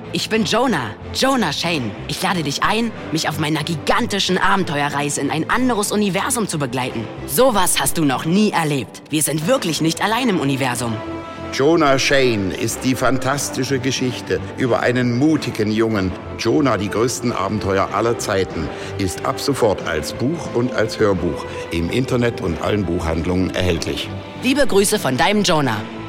Ich bin Jonah Shane. Ich lade dich ein, mich auf meiner gigantischen Abenteuerreise in ein anderes Universum zu begleiten. Sowas hast du noch nie erlebt. Wir sind wirklich nicht allein im Universum. Jonah Shane ist die fantastische Geschichte über einen mutigen Jungen. Jonah, die größten Abenteuer aller Zeiten, ist ab sofort als Buch und als Hörbuch im Internet und allen Buchhandlungen erhältlich. Liebe Grüße von deinem Jonah.